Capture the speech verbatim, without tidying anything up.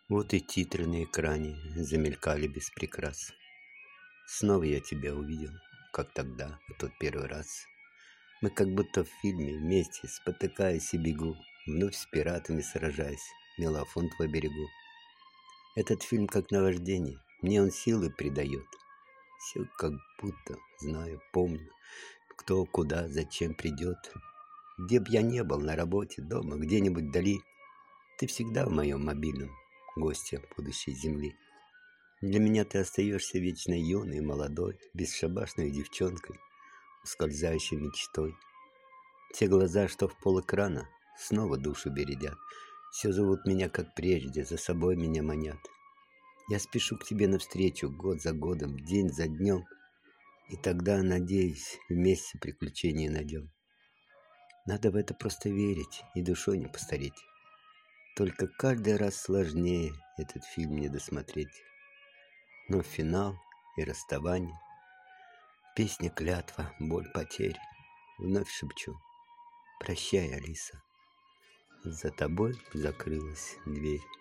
Вот и титры на экране замелькали без прикрас. Снова я тебя увидел, как тогда, в тот первый раз. Мы как будто в фильме вместе, спотыкаясь и бегу, вновь с пиратами сражаясь, мелофон твой берегу. Этот фильм как наваждение, мне он силы придает. Все как будто знаю, помню, кто, куда, зачем придет. Где б я не был, на работе, дома, где-нибудь вдали, ты всегда в моем мобильном, гостья будущей земли. Для меня ты остаешься вечно юной, молодой, бесшабашной девчонкой, ускользающей мечтой. Те глаза, что в полэкрана, снова душу бередят. Все зовут меня, как прежде, за собой меня манят. Я спешу к тебе навстречу, год за годом, день за днем, и тогда, надеюсь, вместе приключения найдем. Надо в это просто верить и душой не постареть. Только каждый раз сложнее этот фильм не досмотреть. Но финал и расставание, песня, клятва, боль, потерь. Вновь шепчу: прощай, Алиса. За тобой закрылась дверь.